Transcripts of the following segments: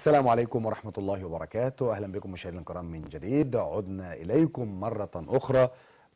السلام عليكم ورحمة الله وبركاته. أهلا بكم مشاهدينا الكرام من جديد. عدنا إليكم مرة أخرى،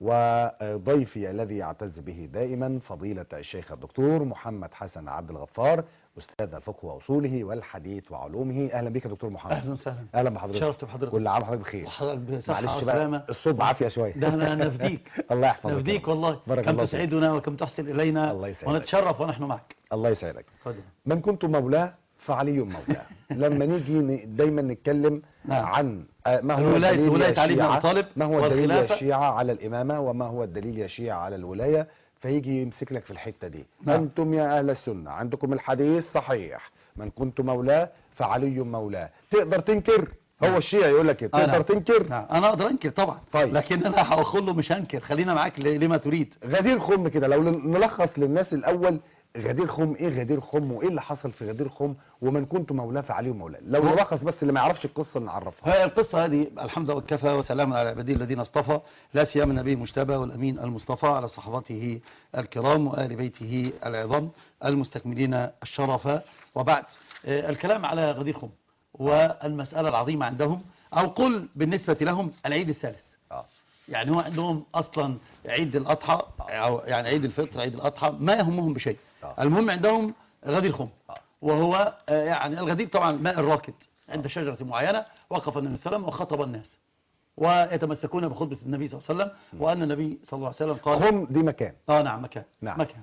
وضيفي الذي يعتز به دائما فضيلة الشيخ الدكتور محمد حسن عبد الغفار، أستاذ الفقه وأصوله والحديث وعلومه. أهلا بك يا دكتور محمد. أهلا وسهلا. أهلا بحضرتك. شرفت بحضرتك. كل عام وحضرتك بخير. معلش بقى الصوت بعافية شوية. ده أنا نفديك. الله يحفظك. نفديك والله. كم تسعدنا وكم تحسن إلينا. الله يسعدك. ونتشرف ونحن معك. الله يسعدك. من كنت مولاه فعلي مولاه. لما نيجي دايما نتكلم عن ما هو ولاية علي بن أبي طالب، ما هو الدليل يا الشيعة على الإمامة، وما هو الدليل يا الشيعة على الولاية، فيجي يمسك لك في الحتة دي. أنتم يا أهل السنة عندكم الحديث صحيح، من كنت مولاه فعلي مولاه. تقدر تنكر؟ هو الشيعة يقول لك تقدر تنكر؟ أنا أقدر أنكر طبعا. طيب. لكن أنا هأخذ له مش هنكر. خلينا معاك لما تريد. غدير خم كده، لو نلخص للناس الأول غدير خم ايه غدير خم، وايه اللي حصل في غدير خم، ومن كنت مولاه فعلي مولاه. لو نلخص بس اللي ما يعرفش القصه نعرفها. هي القصه هذه الحمد لله والكفى وسلام على عباده الذين اصطفى، لا سيما النبي المجتبى والامين المصطفى على صحابته الكرام وآل بيته العظام المستكملين الشرف. وبعد الكلام على غدير خم والمساله العظيمه عندهم، او قل بالنسبه لهم العيد الثالث. يعني هو عندهم اصلا عيد الاضحى، أو يعني عيد الفطر، عيد الاضحى ما يهمهم بشيء. المهم عندهم غدير خم، وهو يعني الغدير طبعا ماء الراكد عند شجرة معينة. وقف النبي صلى الله عليه وسلم وخطب الناس ويتمسكون بخطبة النبي صلى الله عليه وسلم، وأن النبي صلى الله عليه وسلم قال خم دي مكان. نعم مكان. نعم. مكان.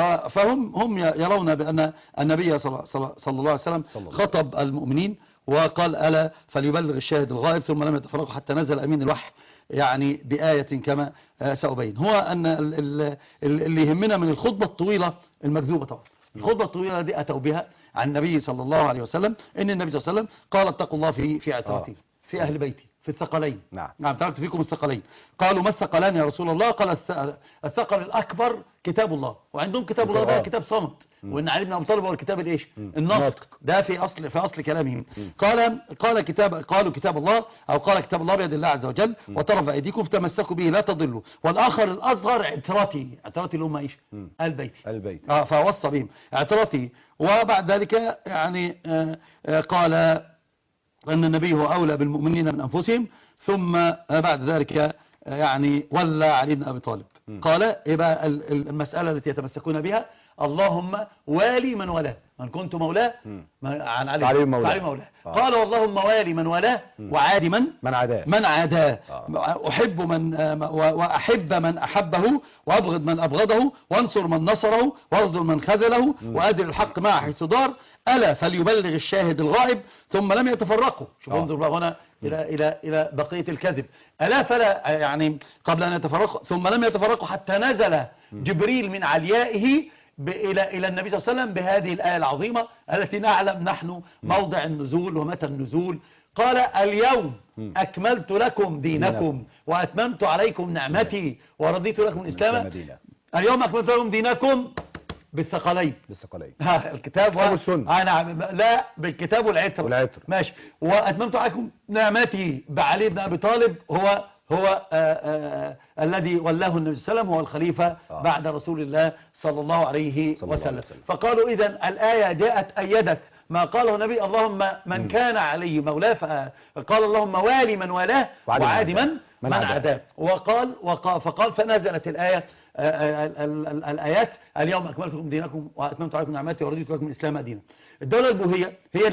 فهم يرون بأن النبي صلى الله عليه وسلم خطب المؤمنين وقال ألا فليبلغ الشاهد الغائب، ثم لم يتفرقوا حتى نزل أمين الوحي يعني بآية كما سأبين. هو أن اللي يهمنا من الخطبة الطويلة المكذوبة طبعا. الخطبة الطويلة دي أتوا بها عن النبي صلى الله عليه وسلم، إن النبي صلى الله عليه وسلم قال اتقوا الله في عترتي، في أهل بيتي، في الثقلين. نعم تركت فيكم الثقلين. قالوا ما الثقلان يا رسول الله؟ قال الثقل الأكبر كتاب الله، وعندهم كتاب الله ده كتاب صمت، وإن علي بن أبي طالب هو الكتاب الإيش؟ النطق. ده في أصل كلامهم. قالوا كتاب الله، أو قال كتاب الله بيد الله عز وجل، وطرف أيديكم فتمسكوا به لا تضلوا، والآخر الأصغر عترتي اللي هم إيش؟ البيت. فوصى بهم عترتي. وبعد ذلك يعني قال أن النبي هو أولى بالمؤمنين من أنفسهم، ثم بعد ذلك يعني ولى علي بن أبي طالب. قال يبقى المسألة التي يتمسكون بها اللهم والي من ولاه، من كنت مولاه عن علي مولاه. قال اللهم والي من ولاه وعادي من عاداه. أحب وأحب من أحبه، وأبغض من أبغضه، وانصر من نصره، واغزل من خذله، وأدر الحق معه حيث دار. ألا فليبلغ الشاهد الغائب، ثم لم يتفرقوا. شوف انظر بقى هنا إلى بقية الكذب. ألا فلا يعني قبل أن يتفرقوا، ثم لم يتفرقوا حتى نزل جبريل من عليائه إلى النبي صلى الله عليه وسلم بهذه الآية العظيمة التي نعلم نحن موضع النزول ومتى النزول. قال اليوم أكملت لكم دينكم وأتممت عليكم نعمتي ورضيت لكم الإسلام. اليوم أكملت لكم دينكم بالثقلين. الكتاب والسنة. نعم. لا، بالكتاب والعتر. ماشي. وأتممت عليكم نعمتي بعلي بن أبي طالب، هو الذي ولاه النبي صلى الله عليه وسلم، هو الخليفة بعد رسول الله صلى الله عليه وسلم. فقالوا إذن الآية جاءت أيدت ما قاله النبي اللهم من كان عليه مولاه، فقال اللهم والي من والاه وعادي من عاداه. فقال فنزلت الآية الآيات اليوم أكملت لكم دينكم وأتممت عليكم نعمتي ورضيت لكم الإسلام دينا. الدولة البوهية هي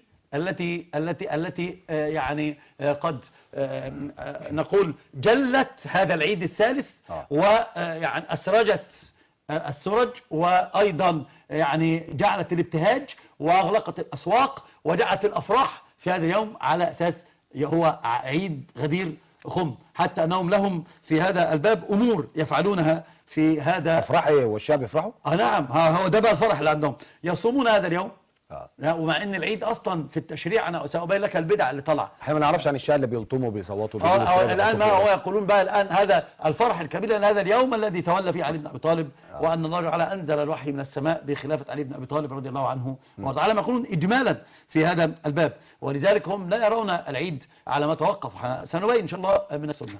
التي يعني قد نقول جلت هذا العيد الثالث، ويعني أسرجت السرج، وأيضا يعني جعلت الابتهاج وأغلقت الأسواق وجعلت الأفراح في هذا اليوم على أساس هو عيد غدير خم، حتى أنهم لهم في هذا الباب أمور يفعلونها في هذا. أفراح إيه والشعب يفرحوا؟ نعم. هو ده بقى الفرح اللي عندهم. يصومون هذا اليوم، ومع ان العيد اصلا في التشريع انا سأبين لك البدع اللي طلع. احنا ما نعرفش عن الشيعة اللي بيلطموا وبيصوتوا. الان ما هو يقولون بقى الان هذا الفرح الكبير لان هذا اليوم الذي تولى فيه علي بن ابي طالب، وان الله تعالى انزل الوحي من السماء بخلافه علي بن ابي طالب رضي الله عنه وتعالى، ما يقولون اجمالا في هذا الباب. ولذلك هم لا يرون العيد على ما توقف. سنبين ان شاء الله من السنه.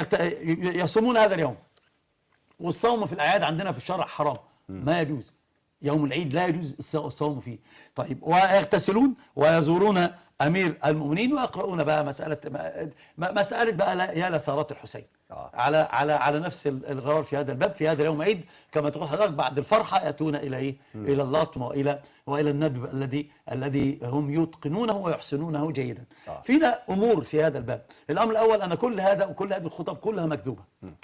يصومون هذا اليوم، والصوم في الاعياد عندنا في الشرع حرام، ما يجوز. يوم العيد لا يجوز الصوم فيه. طيب ويغتسلون ويزورون أمير المؤمنين ويقرؤون بقى مسألة بقى يا لثارات الحسين على نفس الغرار في هذا الباب في هذا اليوم عيد. كما تقول حضرتك بعد الفرحة يأتون إلى إيه؟ إلى اللطم وإلى الندب الذي هم يتقنونه ويحسنونه جيدا. فينا أمور في هذا الباب. الأمر الأول أن كل هذا وكل هذه الخطب كلها مكذوبة.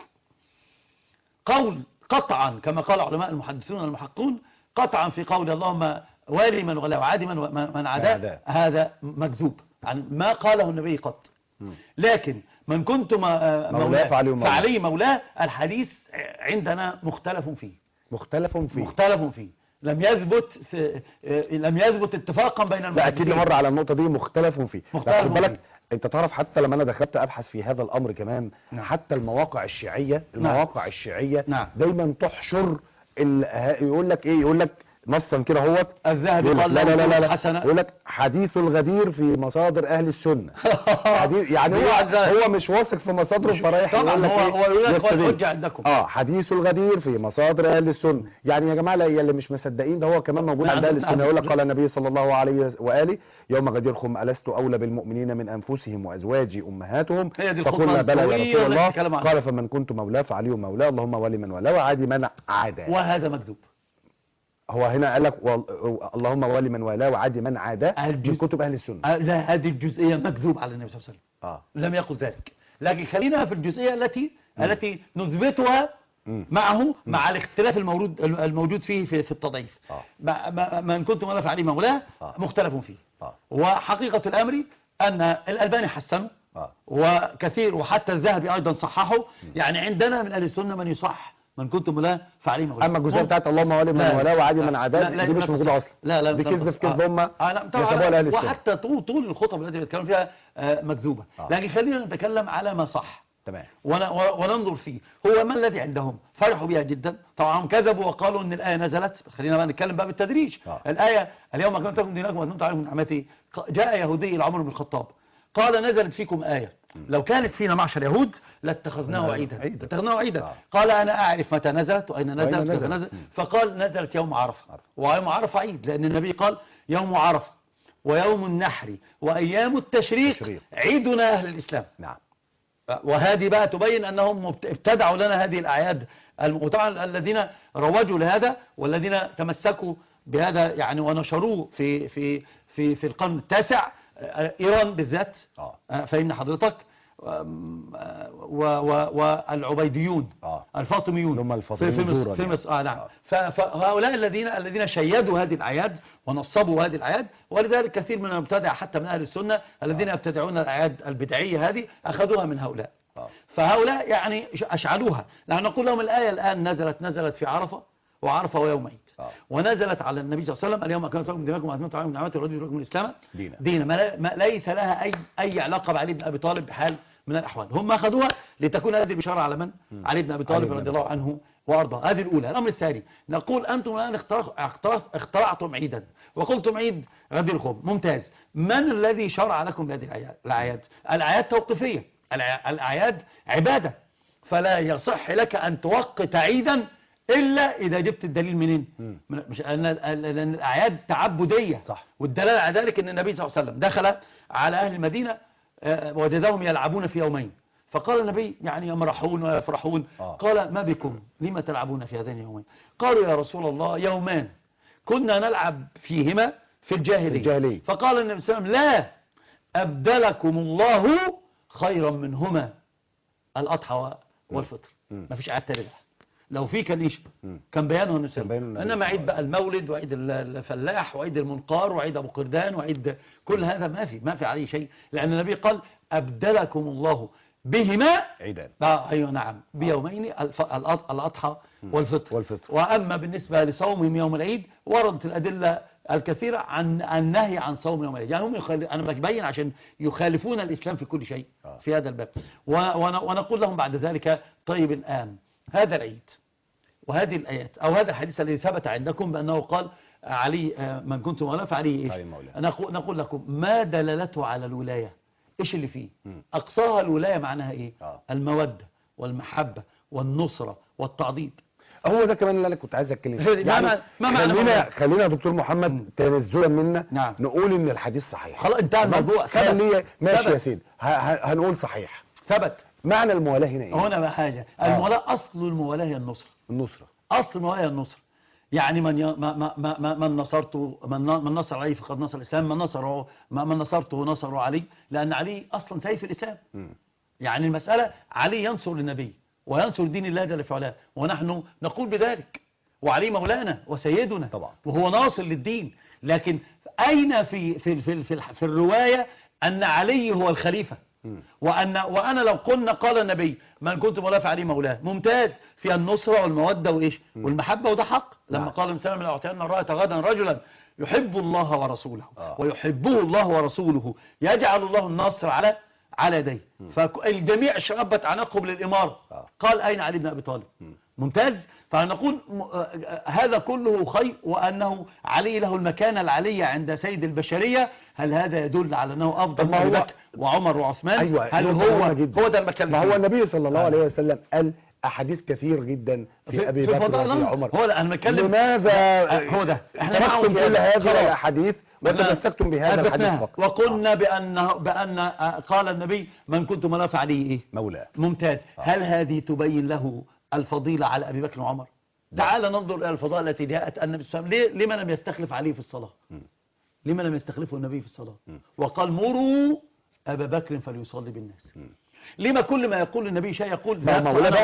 قول قطعا كما قال علماء المحدثون المحققون قطعا في قول اللهم والي من ولا وعادي من عداء، هذا مكذوب عن ما قاله النبي قط. لكن من كنت مولاه فعليه مولاه، الحديث عندنا مختلف فيه لم يثبت اتفاقا بين المحدثين. لا اكيد مر على النقطه دي مختلف فيه. خد بالك انت تعرف حتى لما انا دخلت ابحث في هذا الامر كمان حتى المواقع الشيعيه دايما تحشر يقول لك ايه، يقول لك نصا كده اهوت الذهبي قال لا حسنة. يقول لك حديث الغدير في مصادر اهل السنه. حديث يعني هو مش واثق في مصادره فرايح يقول لك هو يقول لك الحجه عندكم. حديث الغدير في مصادر اهل السنه. يعني يا جماعه اللي مش مصدقين ده هو كمان موجود عند اهل السنه. يقول لك قال النبي صلى الله عليه واله يوم غديركم ألست اولى بالمؤمنين من انفسهم وازواجي امهاتهم فقلنا بلى يا رسول الله قال فمن كنت مولاه فعلي مولاه اللهم ولي من والاه وعادي من عاداه. وهذا مكذوب. هو هنا قال لك اللهم ولي من والاه وعادي من عاداه من كتب اهل السنه. لا هذه الجزئيه مكذوب على النبي صلى الله عليه وسلم. لم يقل ذلك. لكن خلينا في الجزئيه التي نثبتها معه مع الاختلاف الموجود فيه في التضعيف. من كنت مولاه فعليه مولاه مختلف فيه. وحقيقه الامر ان الالباني حسنه وكثير وحتى الذهبي ايضا صححه. يعني عندنا من اهل السنه من يصح من كنت مولاه فعليه مولاه. اما الجزئيه بتاعت اللهم ولي من والاه وعادي من عداه دي مش موجوده اصلا. لا دي كذب في كذب هم طبعا. وحتى طول الخطب التي بيتكلموا فيها مكذوبه. لكن خلينا نتكلم على ما صح. تمام. وننظر فيه هو ما الذي عندهم. فرحوا بها جدا طبعا. هم كذبوا وقالوا ان الايه نزلت. خلينا بقى نتكلم بقى بالتدريج. الايه اليوم اكملت لكم دينكم واتممت عليكم نعمتي. جاء يهودي الى عمر بن الخطاب قال نزلت فيكم ايه لو كانت فينا معشر يهود لاتخذناه عيدا. قال انا اعرف متى نزلت واين نزلت كيف نزلت. فقال نزلت يوم عرفه. ويوم عرفه عيد لان النبي قال يوم عرفه ويوم النحر وايام التشريق عيدنا اهل الاسلام. نعم. وهذه بقى تبين انهم ابتدعوا لنا هذه الاعياد. وطبعا الذين روجوا لهذا والذين تمسكوا بهذا يعني ونشروه في القرن التاسع ايران بالذات. فإن حضرتك والعبيديون الفاطميون في مصر. نعم. فهؤلاء الذين شيدوا هذه الأعياد ونصبوا هذه الأعياد. ولذلك كثير من المبتدع حتى من أهل السنة الذين يبتدعون الأعياد البدعية هذه أخذوها من هؤلاء. فهؤلاء يعني أشعلوها. لأن نقول لهم الآية الآن نزلت في عرفة وعرفة ويوم عيد. ونزلت على النبي صلى الله عليه وسلم اليوم أكملت لكم دينكم وأتممت عليكم نعمتي ورضيت لكم الإسلام دينا. ما ليس لها أي علاقة بعلي بن أبي طالب بحال من الأحوال. هم أخذوها لتكون هذه البشارة على من؟ علي بن أبي طالب رضي الله عنه وأرضاه. هذه الأولى. الأمر الثاني نقول أنتم الآن اخترعتم عيدا وقلتم عيد غديركم. ممتاز. من الذي شرع لكم هذه الأعياد؟ الأعياد توقيفية. الأعياد عبادة. فلا يصح لك أن توقت عيدا إلا إذا جبت الدليل منين؟ مش لأن الأعياد تعبدية. صح. والدلالة على ذلك أن النبي صلى الله عليه وسلم دخل على أهل المدينة وجدهم يلعبون في يومين. فقال النبي يعني يمرحون ويفرحون. قال ما بكم لما تلعبون في هذين اليومين؟ قالوا يا رسول الله يومان كنا نلعب فيهما في الجاهلية. فقال النبي صلى الله عليه وسلم لا أبدلكم الله خيرا منهما الأضحى والفطر. ما فيش عيد ترجع. لو في كان ايش كان بيانه النبي. انما عيد بقى المولد وعيد الفلاح وعيد المنقار وعيد ابو قردان وعيد كل هذا ما في عليه شيء. لان النبي قال ابدلكم الله بهما عيدان. ايوه نعم بيومين الاضحى والفطر. واما بالنسبه لصومهم يوم العيد وردت الادله الكثيره عن النهي عن صوم يوم العيد. يعني هم انا ببين عشان يخالفون الاسلام في كل شيء في هذا الباب. ونقول لهم بعد ذلك طيب الان هذا العيد وهذه الآيات أو هذا الحديث الذي ثبت عندكم بأنه قال علي من كنت مولاه فعليه إيش؟ نقول لكم ما دلالته على الولاية. إيش اللي فيه؟ أقصاها الولاية معناها إيه؟ المودة والمحبة والنصرة والتعضيد. هو ده كمان اللي انا كنت عايز اتكلم فيه. يعني خلينا يا دكتور محمد تنزلا منا نعم. نقول ان الحديث صحيح. خلاص انتهى الموضوع. ماشي يا سيدي، هنقول صحيح. ثبت. معنى الموالاه هنا ايه؟ هنا بقى حاجه، الموالاه اصل الموالاه هي النصره. اصل الموالاه هي النصره. يعني من نصرته من نصر علي فقد نصر الاسلام، من نصرته نصر علي، لان علي اصلا سيف الاسلام. يعني المساله علي ينصر للنبي وينصر دين الله جل في علاه، ونحن نقول بذلك، وعلي مولانا وسيدنا طبعا، وهو ناصر للدين. لكن اين في الروايه ان علي هو الخليفه؟ وانا لو قلنا قال النبي من كنت مولاه فعلي مولاه، ممتاز، في النصره والموده وايش والمحبه، وده حق. لما قال الانسان من اعطينا الرايه غدا رجلا يحب الله ورسوله ويحبه الله ورسوله يجعل الله النصر على يديه، فالجميع شربت عناقهم للاماره. قال اين علي بن ابي طالب؟ ممتاز. فنقول هذا كله خير، وأنه علي له المكانة العالية عند سيد البشرية. هل هذا يدل على أنه أفضل من أبي بكر وعمر وعثمان؟ أيوة، هل هو ده المكان؟ ما هو النبي صلى الله عليه وسلم قال أحاديث كثير جدا في أبي بكر وفي عمر. هو ده أنا بتكلم. لماذا هو ده احنا تركتم كل هذه الأحاديث وتمسكتم بهذا الحديث فقط؟ وقلنا بأن قال النبي من كنت مولاه فعليه إيه؟ مولاه. ممتاز. هل هذه تبين له الفضيلة على أبي بكر وعمر؟ تعال ننظر إلى الفضائل التي جاءت النبي صلى الله عليه وسلم. لما لم يستخلف عليه في الصلاة؟ لما لم يستخلفه النبي في الصلاة؟ وقال مروا أبا بكر فليصلي بالناس. لما كل ما يقول النبي شيء يقول ما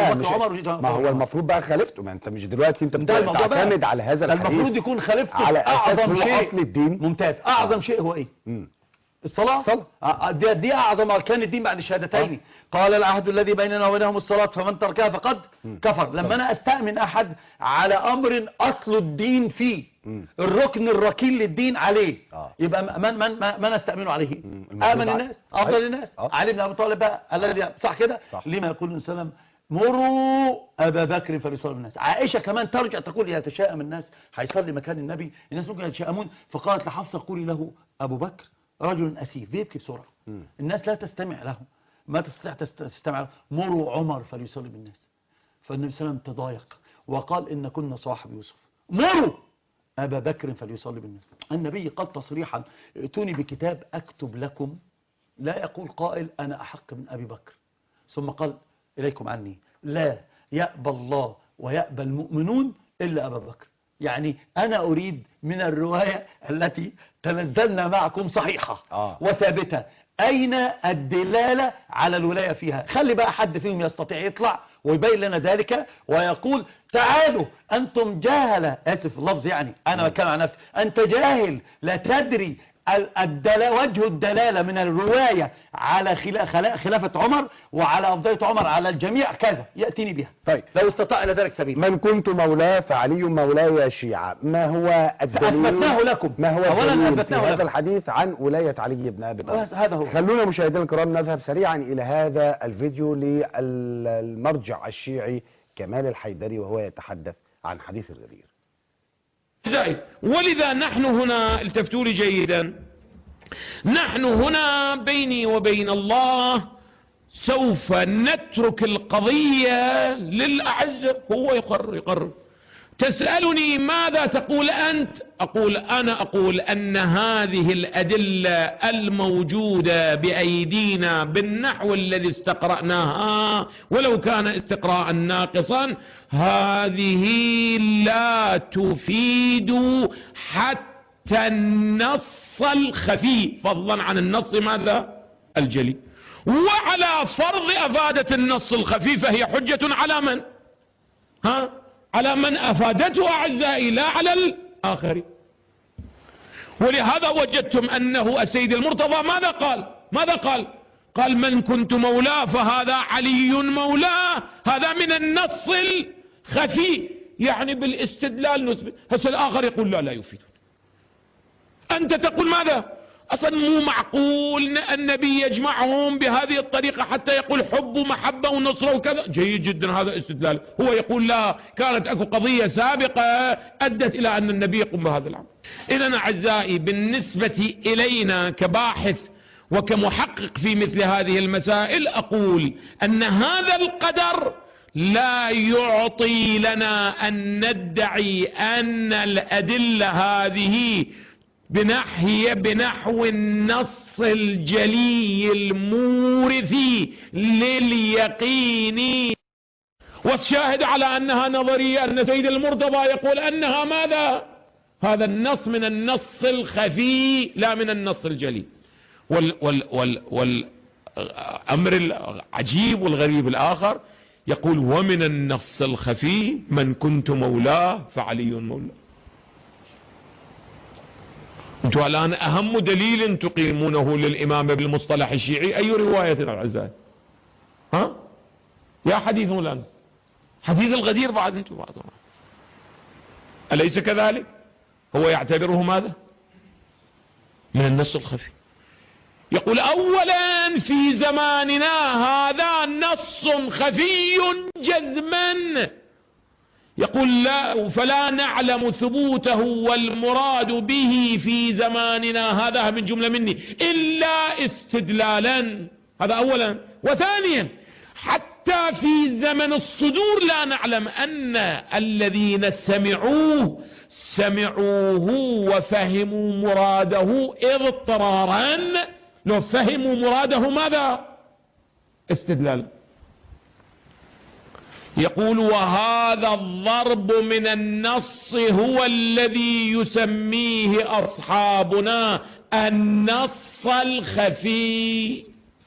هو المفروض بقى خالفته. ما انت مش دلوقتي انت بتعتمد على هذا الحديث. المفروض يكون خالفته على أعظم شيء أصل الدين. ممتاز. أعظم شيء هو إيه؟ الصلاة. دي أعظم أركان الدين بعد الشهادتين. قال العهد الذي بيننا وبينهم الصلاة فمن تركها فقد كفر. لما أنا أستأمن أحد على أمر أصل الدين فيه، الركن الركين للدين عليه، يبقى من أستأمنه عليه؟ آمن الناس، أفضل الناس، علي بن أبي طالب بقى الذي صح كده. لما يقول النبي صلى الله عليه وسلم مروا أبا بكر فليصلي بالناس. عائشة كمان ترجع تقول يتشائم الناس، هيصلي مكان النبي، الناس ممكن يتشائمون، فقالت لحفصة قولي له أبو بكر رجل أسيف بيبكي بسرعة، الناس لا تستمع له، ما تستطيع تستمع له. مروا عمر فليصلي بالناس. فالنبي صلى الله عليه وسلم تضايق وقال إن كنا صاحب يوسف. مروا أبا بكر فليصلي بالناس. النبي قال تصريحا ائتوني بكتاب أكتب لكم، لا يقول قائل أنا أحق من أبي بكر، ثم قال إليكم عني، لا يأبى الله ويأبى المؤمنون إلا أبا بكر. يعني أنا أريد من الرواية التي تنزلنا معكم صحيحة وثابتة، أين الدلالة على الولاية فيها؟ خلي بقى حد فيهم يستطيع يطلع ويبين لنا ذلك ويقول تعالوا أنتم جاهلة، آسف اللفظ، يعني أنا بتكلم عن نفسي، أنت جاهل لا تدري وجه الدلالة من الرواية على خلافة عمر وعلى أفضلية عمر على الجميع كذا، يأتيني بها. طيب لو استطاع إلى ذلك سبيل. من كنت مولاه فعلي مولاي يا شيعة، ما هو الدليل؟ أثبتناه لكم. ما هو الدليل في هذا الحديث عن ولاية علي بن أبي طالب؟ هذا هو. خلونا مشاهدينا الكرام نذهب سريعا إلى هذا الفيديو للمرجع الشيعي كمال الحيدري وهو يتحدث عن حديث الغدير. ولذا نحن هنا، التفتوا لي جيدا، نحن هنا بيني وبين الله سوف نترك القضية للأعزة، هو يقرر. تسألني ماذا تقول أنت؟ أنا أقول أن هذه الأدلة الموجودة بأيدينا بالنحو الذي استقرأناها ولو كان استقراء ناقصا، هذه لا تفيد حتى النص الخفي، فضلا عن النص ماذا؟ الجلي. وعلى فرض أفادة النص الخفي فهي حجة على من؟ على من أفادته أعزائي، لا على الآخرين. ولهذا وجدتم أنه السيد المرتضى ماذا قال؟ قال من كنت مولاه فهذا علي مولاه، هذا من النص الخفي، يعني بالاستدلال نثبت. هسه الآخر يقول لا يفيد. أنت تقول ماذا؟ أصلا مو معقول النبي يجمعهم بهذه الطريقة حتى يقول حب ومحبة ونصرة وكذا. جيد جدا، هذا استدلال. هو يقول لا، كانت أكو قضية سابقة أدت إلى أن النبي يقوم بهذا العمل. إذن أعزائي، بالنسبة إلينا كباحث وكمحقق في مثل هذه المسائل، أقول أن هذا القدر لا يعطي لنا أن ندعي أن الأدلة هذه بنحو النص الجلي المورث لليقين. والشاهد على أنها نظرية أن سيد المرتضى يقول أنها ماذا؟ هذا النص من النص الخفي لا من النص الجلي. والأمر العجيب والغريب الآخر يقول ومن النص الخفي من كنت مولاه فعلي مولاه. انتم الآن أهم دليل تقيمونه للإمام بالمصطلح الشيعي أي رواية الأعزاء؟ ها؟ يا حديث مولانا حديث الغدير بعد انتم بعضهم، أليس كذلك؟ هو يعتبره ماذا؟ من النص الخفي. يقول أولا في زماننا هذا نص خفي جزما، يقول لا فلا نعلم ثبوته والمراد به في زماننا هذا من جملة مني إلا استدلالا. هذا أولا. وثانيا حتى في زمن الصدور لا نعلم أن الذين سمعوه وفهموا مراده اضطرارا، لو فهموا مراده ماذا؟ استدلال. يقول وهذا الضرب من النص هو الذي يسميه أصحابنا النص الخفي.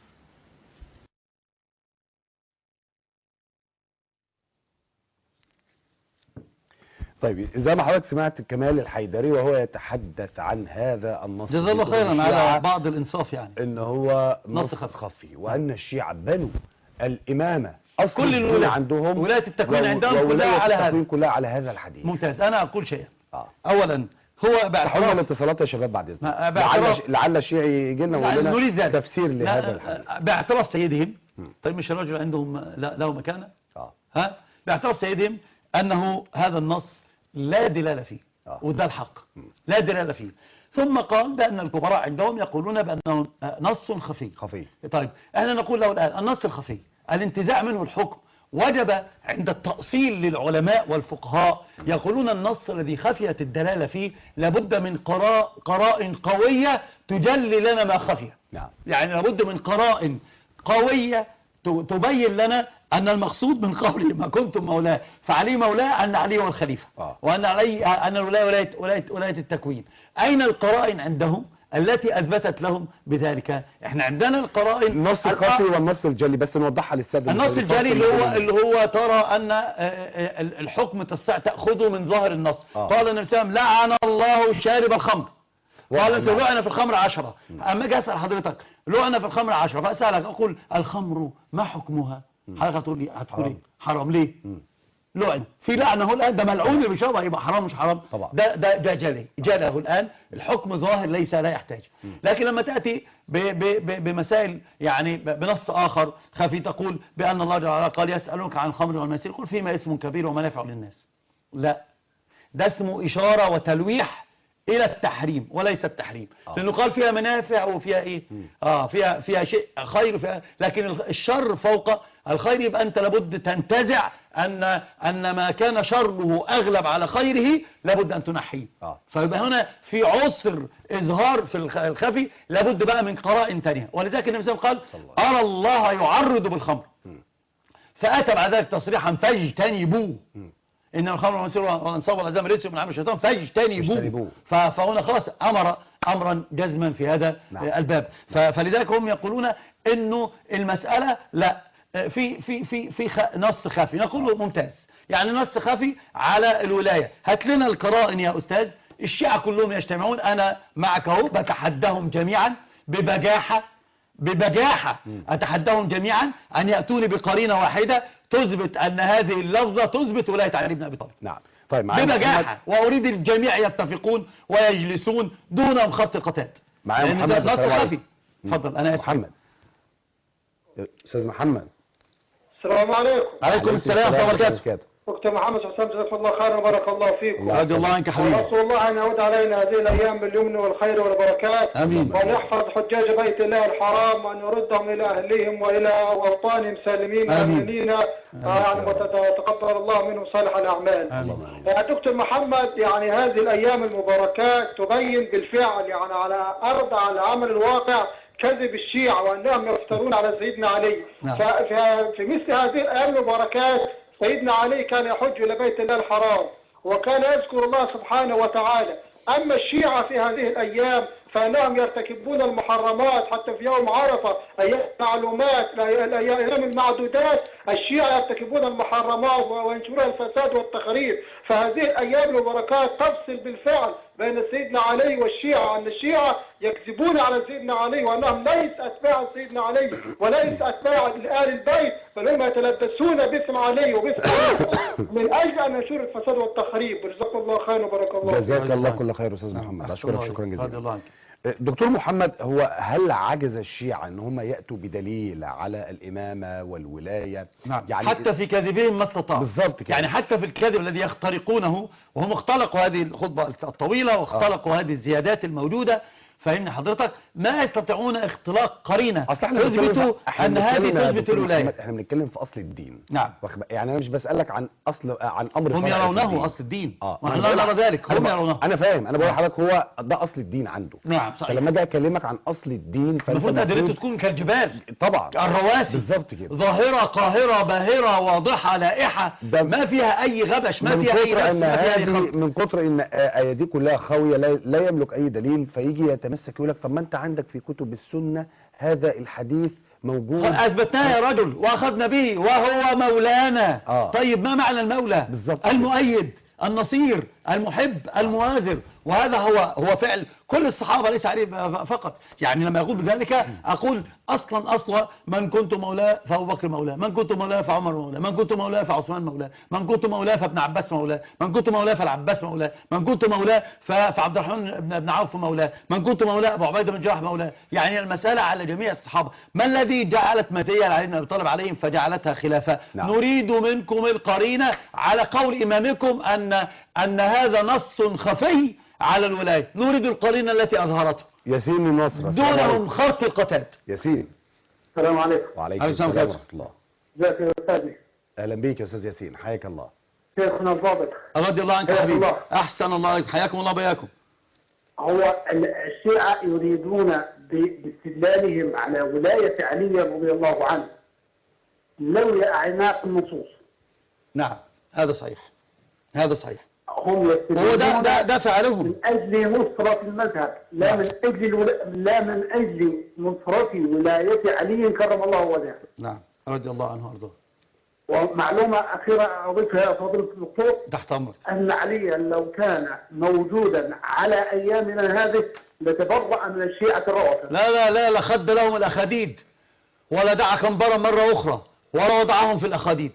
طيب زي ما حضرتك سمعت كمال الحيدري وهو يتحدث عن هذا النص، جزاه الله خيرا على بعض الانصاف، يعني ان هو نص خفي، وان الشيعة بنوا الامامه كل الولاية عندهم، ولايه التكوين عندهم كلها على هذا الحديث. ممتاز. انا اقول شيئا. اولا هو باعتراف الاتصالات يا شباب بعد اذنك، لعل الشيعي يجي لنا ويقول لنا تفسير لهذا الحديث باعتراف سيدهم. طيب مش الرجل عندهم له مكانه؟ ها، باعتراف سيدهم انه هذا النص لا دلالة فيه، وده الحق، لا دلالة فيه. ثم قال بأن الكبراء عندهم يقولون بأنه نص خفي. طيب احنا نقول له الآن النص الخفي الانتزاع منه الحكم وجب عند التأصيل للعلماء والفقهاء، يقولون النص الذي خفيت الدلالة فيه لابد من قرائن قوية تجلي لنا ما خفي. يعني لابد من قرائن قوية تبين لنا أن المقصود من قوله ما كنتم مولاه فعلي مولاه أن علي هو الخليفة، وأن علي أن الولاية ولاية التكوين. أين القرائن عندهم التي أثبتت لهم بذلك؟ احنا عندنا القرائن النص الخفي والنص الجلي، بس نوضحها للسادة. النص الجلي اللي هو ترى أن الحكم تأخذه من ظاهر النص. قال النبي صلى الله عليه وسلم لعن الله شارب الخمر، قال انت لعن في الخمر 10. اما اجي اسال حضرتك لعن في الخمر 10، فاسالك اقول الخمر ما حكمها؟ حضرتك هتقول لي حرام ليه؟ لعن في لعنه الان، ده ملعون اللي بيشربها، يبقى حرام مش حرام؟ طبعا. ده جاله الان الحكم ظاهر ليس لا يحتاج. لكن لما تاتي بمسائل يعني بنص اخر خفي تقول بان الله جل وعلا قال يسالونك عن الخمر والميسر قل فيما اسم كبير ومنافع للناس. لا، ده اسمه اشاره وتلويح الى التحريم وليس التحريم، لانه قال فيها منافع وفيها ايه؟ فيها شيء خير فيها، لكن الشر فوق الخير. يبقى انت لابد تنتزع ان ما كان شره اغلب على خيره لابد ان تنحيه. فيبقى هنا في عسر اظهار في الخفي، لابد بقى من قرائن ثانيه. ولذلك النبي صلى الله عليه وسلم قال ارى الله يعرض بالخمر، فاتى بعد ذلك تصريحا فاجتنبوه، إن الخمر والميسر والأنصاب والأزلام رجس من عمل الشيطان فاجتنبوه. فهنا خلاص أمرا جزما في هذا الباب. فلذلك هم يقولون إنه المسألة لا في نص خفي. نقول ممتاز، يعني نص خفي على الولاية. هات لنا القرائن يا أستاذ. الشيعة كلهم يجتمعون، أنا معك اهو بتحدهم جميعا ببجاحة أتحدهم جميعا أن يأتوني بقرينة واحدة تثبت أن هذه اللفظة تثبت ولاية علي بن أبي طالب. نعم. طيب ببجاحة، وأريد الجميع يتفقون ويجلسون دون خط قتات. معايا محمد. نص خفي. اتفضل. أنا اسف. محمد. أستاذ محمد. السلام عليكم. عليكم السلام ورحمة الله وبركاته. دكتور محمد حسام، جزاك الله خيرا وبارك الله فيكم. رضي الله عنك حبيبي. ونسأل الله أن يعود علينا هذه الأيام باليمن والخير والبركات. آمين. وأن يحفظ حجاج بيت الله الحرام وأن يردهم إلى أهليهم وإلى أوطانهم سالمين آمنين. يعني وتتقبل الله منهم صالح الأعمال. آمين. يا دكتور محمد، يعني هذه الأيام المباركات تبين بالفعل يعني على عمل الواقع كذب الشيعة وأنهم يفترون على سيدنا علي. نعم. في مثل هذه الأيام المباركات سيدنا علي كان يحج إلى بيت الله الحرام وكان يذكر الله سبحانه وتعالى. أما الشيعة في هذه الأيام فإنهم يرتكبون المحرمات حتى في يوم عرفة، أيام معلومات الأيام المعدودات الشيعة يرتكبون المحرمات وينشرون الفساد والتخريب. فهذه الأيام المباركات تفصل بالفعل بين سيدنا علي والشيعة، أن الشيعة يكذبون على سيدنا علي وأنهم ليس أتباع سيدنا علي وليس أتباع لآل البيت، بل هم يتلبسون باسم علي وباسم علي من أجل أن ينشروا الفساد والتخريب. جزاك الله خير وبارك الله. جزاك الله كل خير أستاذ محمد، أشكرك شكرا رضي جزيلا. الله عنك. دكتور محمد، هو هل عجز الشيعة ان هم يأتوا بدليل على الإمامة والولاية؟ نعم. يعني حتى في كذبهم ما استطاعوا. بالضبط كده. يعني حتى في الكذب الذي يخترقونه، وهم اختلقوا هذه الخطبة الطويلة واختلقوا هذه الزيادات الموجودة، فاهمني حضرتك؟ ما يستطيعون اختلاق قرينة تثبت ان هذه تثبت الولاية. احنا بنتكلم في اصل الدين. نعم. يعني انا مش بسألك عن امر هم يرونه اصل الدين. ما لا نرى ذلك، هم يرونه. انا فاهم، انا بقول لحضرتك هو ده اصل الدين عنده. نعم صحيح. فلما اجي اكلمك عن اصل الدين المفروض ادلته تكون كالجبال طبعا، الرواسي بالظبط كده، ظاهرة قاهرة باهرة واضحة لائحة، ما فيها اي غبش، ما فيها اي غبش، ما فيها اي خلط. من كتر ان ايادي كلها خاوية لا يملك اي دليل، فيجي يتمسك يقول لك طب ما انت عندك في كتب السنة هذا الحديث موجود، اثبتناه يا رجل واخذنا به وهو مولانا. طيب ما معنى المولى؟ بالظبط، المؤيد، النصير، المحب، المؤازر. وهذا هو فعل كل الصحابة ليس عليه فقط. يعني لما يقول بذلك أقول أصلا من كنت مولاه فأبو بكر مولاه، من كنت مولاه فعمر مولاه، من كنت مولاه فعثمان مولاه، من كنت مولاه فابن عباس مولاه، من كنت مولاه فالعباس مولاه، من كنت مولاه فعبد الرحمن بن عوف مولاه، من كنت مولاه أبو عبيدة بن جراح مولاه. يعني المسألة على جميع الصحابة. ما الذي جعلت متية علي بن أبي طالب عليهم فجعلتها خلافة؟ نعم. نريد منكم القرينة على قول إمامكم أن هذا نص خفي على الولاية، نريد القرينة التي أظهرته. ياسين النصر دونهم خرط القتاد. ياسين. السلام عليكم. وعليكم السلام ورحمة الله. ازيك يا أستاذي؟ أهلا بيك يا أستاذ ياسين، حياك الله. شيخنا الضابط. رضي الله عنك حبيبي. أحسن الله عليك، حياكم الله بياكم. هو الشيعة يريدون باستدلالهم على ولاية علي رضي الله عنه لولا أعناق النصوص. نعم هذا صحيح، هذا صحيح. هم هو ده فعلهم من أجل نصرة المذهب، لا من أجل نصرة ولاية علي كرم الله وجهه. نعم رضي الله عنه وارضاه. ومعلومة أخيرة أضيفها يا فضيلة الدكتور، تحت أمرك، أن عليا لو كان موجودا على أيامنا هذه لتبرأ من الشيعة الروافض. لا خد لهم الأخاديد ولا دعا كنبرا مرة أخرى ولا وضعهم في الأخاديد.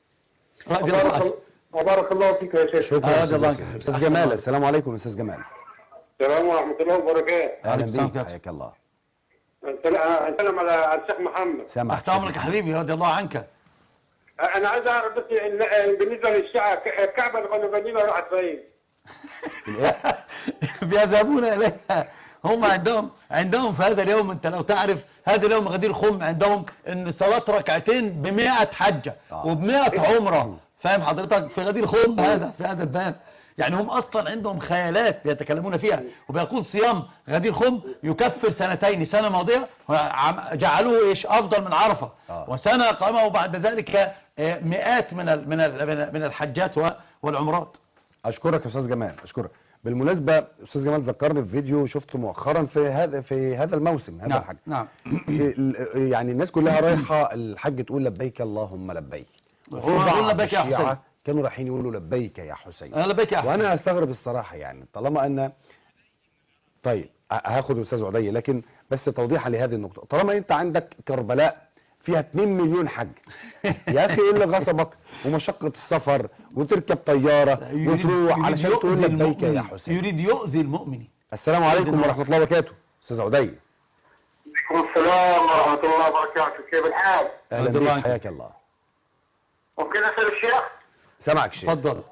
وبارك الله فيك يا شيخ. شكرا أستاذ جمال. السلام عليكم أستاذ جمال. السلام ورحمة الله وبركاته. أهلا بك، حياك الله. أسلم على الشيخ محمد. تحت أمرك يا حبيبي، رضي الله عنك. أنا عايز أعرف بس بالنسبة للشيعة الكعبة اللي كانوا بنينها راحت فين؟ بيذهبون إليها. هم عندهم في هذا اليوم، انت لو تعرف هذا اليوم غدير خم عندهم ان صلاة ركعتين ب100 حجة وب100 عمرة. فاهم حضرتك؟ في غدير خم في هذا الباب. يعني هم اصلا عندهم خيالات بيتكلمون فيها، وبيقول صيام غدير خم يكفر سنتين، سنة ماضية جعلوه ايش افضل من عرفة، وسنة قاموا بعد ذلك مئات من الحجات والعمرات. اشكرك يا استاذ جمال، اشكرك. بالمناسبة استاذ جمال ذكرني في فيديو شفته مؤخرا في هذا الموسم، هذا الحج. نعم. يعني الناس كلها رايحة الحج تقول لبيك اللهم لبيك، لبيك يا حسين، كانوا رايحين يقولوا لبيك يا حسين. لبيك يا حسين. وانا استغرب الصراحة، يعني طالما ان طيب هاخد استاذ عدي، لكن بس توضيحا لهذه النقطة، طالما انت عندك كربلاء فيها 2 مليون حج يا اخي ايه اللي غصبك ومشقة السفر وتركب طيارة وتروح علشان تقول لبيك يا حسين؟ يريد يؤذي المؤمن. السلام عليكم ورحمة الله وبركاته. استاذ عدي. وعليكم السلام ورحمة الله وبركاته. كيف الحال؟ اهلا بك، حياك الله. ممكن اسال الشيخ؟ سامعك شيخ. اتفضل.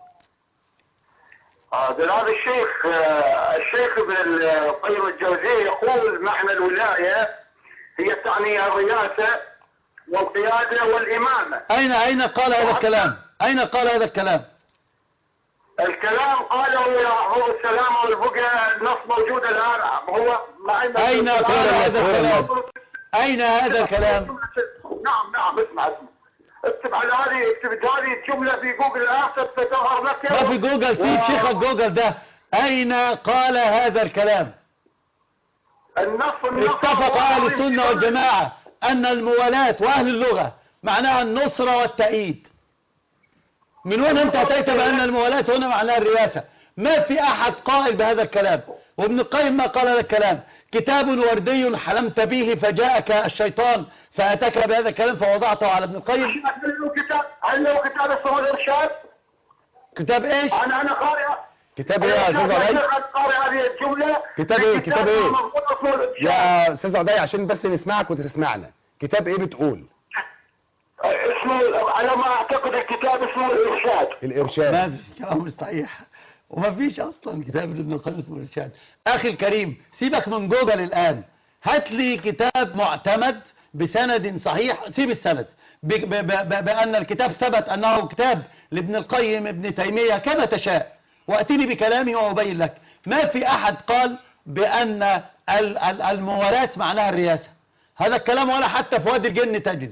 هذا الشيخ ابن القيم الجوزية يقول معنى الولاية هي تعني الرئاسة والقيادة والإمامة. أين قال هذا الكلام؟ أين قال هذا الكلام؟ الكلام قاله هو السلام والبقى، النص موجود الآن. هو أين قال هذا الكلام؟ أين هذا الكلام؟ نعم اكتب على هذه الجملة في جوجل الآن ستظهر لك. ما في جوجل، في شيخ جوجل ده. أين قال هذا الكلام؟ النص اتفق أهل السنة والجماعة أن الموالاة وأهل اللغة معناها النصرة والتأييد. من وين أنت أتيت بأن الموالاة هنا معناها الرئاسة؟ ما في أحد قائل بهذا الكلام. وابن القيم ما قال هذا الكلام. كتاب وردي حلمت به فجاءك الشيطان فأتاك بهذا الكلام فوضعته على ابن القيم. هل له كتاب اسمه الإرشاد؟ كتاب إيش؟ أنا قارئ. كتاب ايه يا استاذ عدي؟ قارئ هذه الجملة. كتاب ايه يا استاذ عدي عشان بس نسمعك وتسمعنا؟ كتاب ايه بتقول؟ اسمه على ما اعتقد الكتاب اسمه الإرشاد. ما فيش كلام مش صحيح، وما فيش اصلا كتاب ابن القيم اسمه الإرشاد. اخي الكريم سيبك من جوجل الان، هات لي كتاب معتمد بسند صحيح، سيب السند بأن الكتاب ثبت أنه كتاب لابن القيم ابن تيمية كما تشاء، وأتيني بكلامي وأبين لك. ما في أحد قال بأن الموالاة معناها الرئاسة، هذا الكلام ولا حتى في وادي الجن تجده.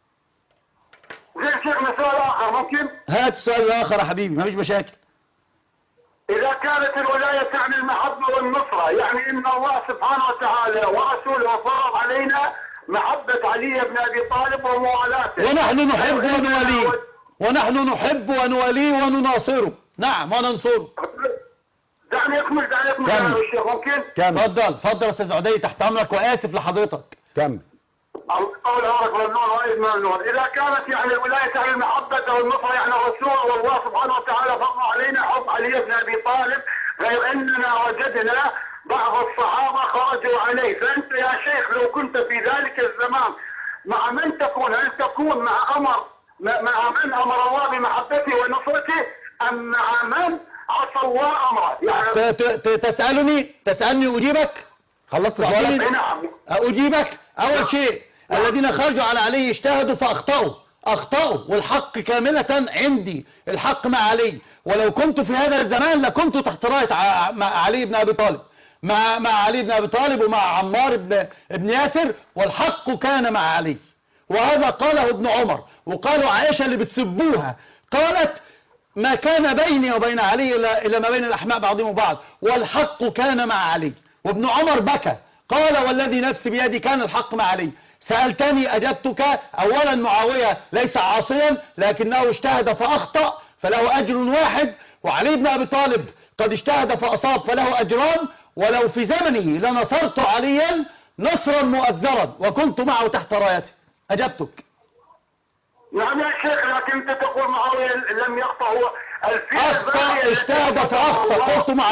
زي شيخنا سؤال آخر ممكن؟ هات السؤال الآخر يا حبيبي، ما فيش مشاكل. إذا كانت الولاية تعني المحبة والنصرة، يعني إن الله سبحانه وتعالى ورسوله فرض علينا محبة علي بن أبي طالب وموالاته، ونحن نحب ونواليه، ونحن نحب ونواليه ونناصره، نعم وننصره. دعني أكمل يا الشيخ ممكن؟ تفضل يا أستاذ عدي، تحت أمرك وآسف لحضرتك. كمل. قول أمرك والنور وإذن النور. إذا كانت يعني الولاية تعني المحبة والنصرة يعني الرسول والله سبحانه وتعالى فرض علينا حب علي بن أبي طالب، غير أننا وجدنا بعض الصحابة خرجوا عليه. فأنت يا شيخ لو كنت في ذلك الزمان مع من تكون؟ هل تكون مع من أمر الله بمحبته ونصرته، أم مع من عصى الله أمره؟ يعني تسألني أجيبك؟ خلصت سؤالك؟ نعم. أجيبك. أول شيء الذين خرجوا على علي اجتهدوا فأخطأوا، والحق كاملة عندي، الحق مع علي. ولو كنت في هذا الزمان لكنت تحت راية مع علي بن أبي طالب، مع علي بن أبي طالب ومع عمار بن ياسر، والحق كان مع علي. وهذا قاله ابن عمر، وقالوا عائشة اللي بتسبوها قالت ما كان بيني وبين علي إلا ما بين الأحماء بعضهم بعض، والحق كان مع علي. وابن عمر بكى قال والذي نفسي بيدي كان الحق مع علي. سألتني أجبتك. أولا معاوية ليس عاصيا لكنه اجتهد فأخطأ فله أجر واحد، وعلي بن أبي طالب قد اجتهد فأصاب فله أجران، ولو في زمنه لنصرت عليا نصرا مؤذرا وكنت معه تحت رايته. أجبتك. نعم يا شيخ، لكن انت تقول معاوية لم يخطأ، هو أخطأ اجتهد فأخطأ.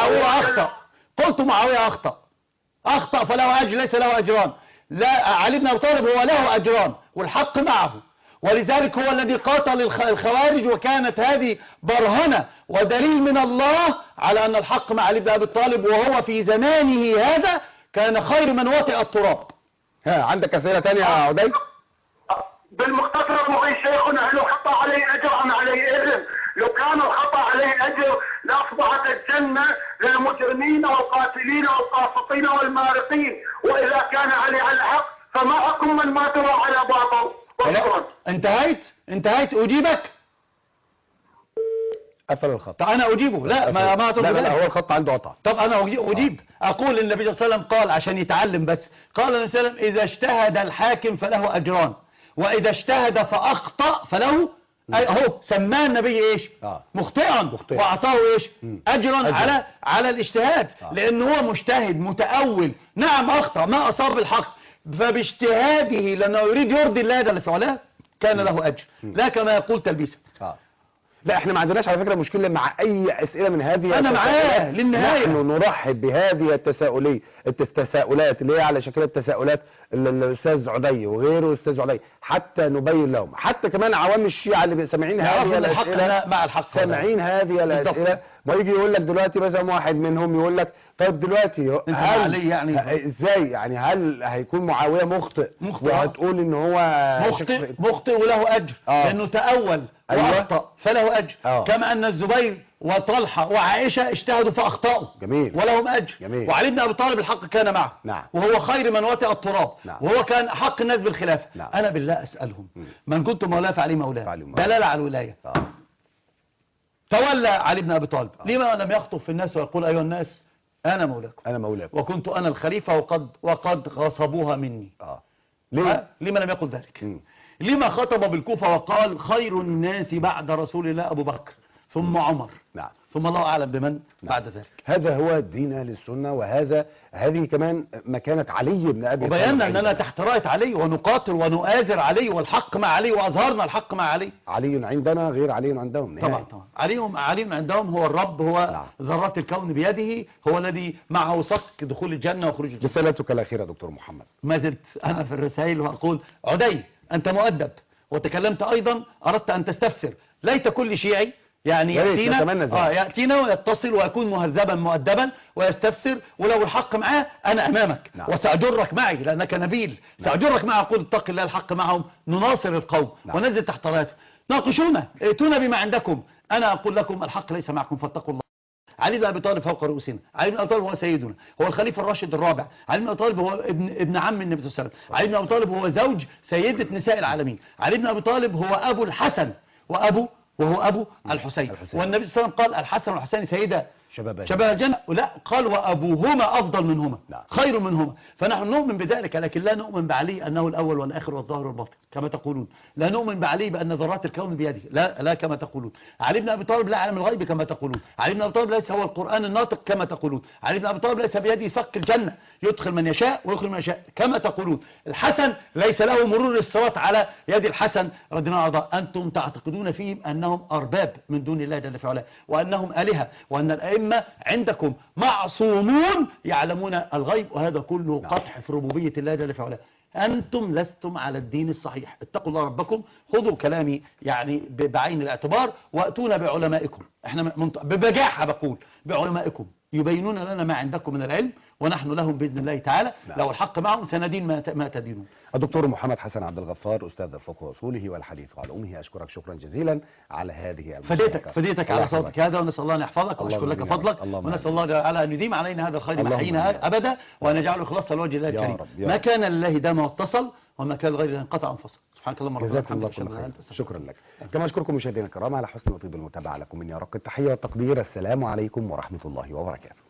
قلت معاوية أخطأ فله أجر ليس له أجران. لا، علي بن أبي طالب هو له أجران والحق معه، ولذلك هو الذي قاتل الخوارج، وكانت هذه برهنة ودليل من الله على أن الحق مع علي بن أبي طالب، وهو في زمانه هذا كان خير من وطئ التراب. عندك أسئلة تانية يا عدي؟ بالمختصر مغي شيخنا، هل خطأ عليه أجر أم عليه إذن؟ لو كان الخطأ عليه أجر لأصبحت الجنة للمجرمين والقاتلين والقاسطين والمارقين، وإذا كان عليه على الحق فما حكم من ماتوا على باطل؟ انتهيت أجيبك؟ قفل الخط. طب أنا أجيبه. لا لا هو الخط عنده قطع. طب أنا أجيب. أقول النبي صلى الله عليه وسلم قال عشان يتعلم بس، قال النبي صلى الله عليه وسلم إذا اجتهد الحاكم فله أجران، وإذا اجتهد فأخطأ فله اهو سماه النبي ايش؟ مخطئا، واعطاه ايش؟ اجرا على الاجتهاد، لانه هو مجتهد متأول. نعم اخطأ ما اصاب الحق، فباجتهاده لانه يريد يرضي الله جل في علاه كان له اجر، لا كما يقول تلبيسا. لا احنا ما عندناش على فكرة مشكلة مع اي اسئلة من هذه. انا معاه للنهاية. نحن نرحب بهذه التساؤلات اللي هي على شكل التساؤلات الاستاذ عدي وغيره الاستاذ عدي حتى نبين لهم، حتى كمان عوام الشيعة اللي سامعين هذه الاسئله مع الحق سامعين هذه الاسئله، ويجي يقول لك دلوقتي مثلا واحد منهم يقول لك طيب دلوقتي هل يعني ازاي يعني هل هيكون معاويه مخطئ وهتقول ان هو مخطئ وله اجر لانه تأول واخطأ فله اجر كما ان الزبير وطلحة وعائشة اجتهدوا فاخطأوا جميل ولهم اجر جميل. وعلي بن ابي طالب الحق كان معه نعم. وهو خير من وطئ التراب وهو كان حق الناس بالخلافة. نعم. انا بالله اسألهم من كنت مولاه فعلي مولاه دلالة على الولاية. تولى علي بن ابي طالب لما لم يخطب في الناس ويقول ايها الناس انا مولاكم انا مولاكم وكنت انا الخليفة وقد غصبوها مني. ليه؟ لما لم يقل ذلك؟ لما خطب بالكوفة وقال خير الناس بعد رسول الله ابو بكر ثم عمر نعم ثم الله اعلم بمن بعد ذلك. هذا هو دين اهل السنه، هذه كمان مكانه علي بن ابي طالب، وبينا اننا تحت رايه علي ونقاتل ونؤازر علي والحق مع علي واظهرنا الحق مع علي. علي عندنا غير علي عندهم نهائي. طبعا علي عندهم هو الرب، هو ذرات الكون بيده، هو الذي معه صك دخول الجنه وخروج الجنه. رسالتك الاخيره دكتور محمد. ما زلت انا في الرسائل واقول عدي انت مؤدب، وتكلمت ايضا اردت ان تستفسر ليت كل شيعي يعني يأتينا ويتصل ويكون مهذبا مؤدبا ويستفسر، ولو الحق معاه أنا أمامك. نعم. وسأجرك معي لأنك نبيل. نعم. سأجرك معي أقول اتق الله الحق معهم نناصر القوم. نعم. وننزل تحت رايته ناقشونا ائتونا بما عندكم، أنا أقول لكم الحق ليس معكم فاتقوا الله. علي بن ابي طالب فوق رؤوسنا، علي بن ابي طالب هو سيدنا، هو الخليفه الراشد الرابع، علي بن ابي طالب هو ابن عم النبي صلى الله عليه وسلم، علي بن ابي طالب هو زوج سيده نساء العالمين، علي بن ابي طالب هو ابو الحسن وهو أبو الحسين. والنبي صلى الله عليه وسلم قال الحسن والحسين سيدا شباب الجنة، لا قال وأبوهما أفضل منهما. لا. خير منهما. فنحن نؤمن بذلك، لكن لا نؤمن بعلي أنه الأول والآخر والظاهر والباطن كما تقولون، لا نؤمن بعلي بأن ذرات الكون بيده، لا كما تقولون. علي بن أبي طالب لا يعلم الغيب كما تقولون، علي بن أبي طالب ليس هو القرآن الناطق كما تقولون، علي بن أبي طالب ليس بيده صك الجنة يدخل من يشاء ويخرج من يشاء كما تقولون. الحسن ليس له مرور الصراط على يد الحسن رضي الله عنه. أنتم تعتقدون فيهم أنهم أرباب من دون الله جل في علاه، وأنهم آلهة، وأن الأئمة عندكم معصومون يعلمون الغيب، وهذا كله قطع في ربوبية الله جل في علاه. أنتم لستم على الدين الصحيح، اتقوا الله ربكم، خذوا كلامي يعني بعين الاعتبار، وأتونا بعلمائكم. احنا ببجاحة بقول بعلمائكم يبينون لنا ما عندكم من العلم، ونحن لهم بإذن الله تعالى. لو الحق معهم سندين ما تدينون. الدكتور محمد حسن عبد الغفار أستاذ الفقه وأصوله والحديث على أمه، أشكرك شكرا جزيلا على هذه فديتك على صوتك هذا، ونسأل الله أن يحفظك وأشكر لك فضلك، ونسأل الله تعالى أن يديم علينا هذا الخير محيينا أبدا، وأن يجعله خلاصة لوجه الله الكريم. ما كان لله دام واتصل، وما كان لغيره انقطع انفصل. سبحانك اللهم ربنا وبحمدك. شكرا لك. كما أشكركم مشاهدينا الكرام على حسن وطيب المتابعة. لكم مني أرق التحية والتقدير. السلام عليكم ورحمة الله وبركاته.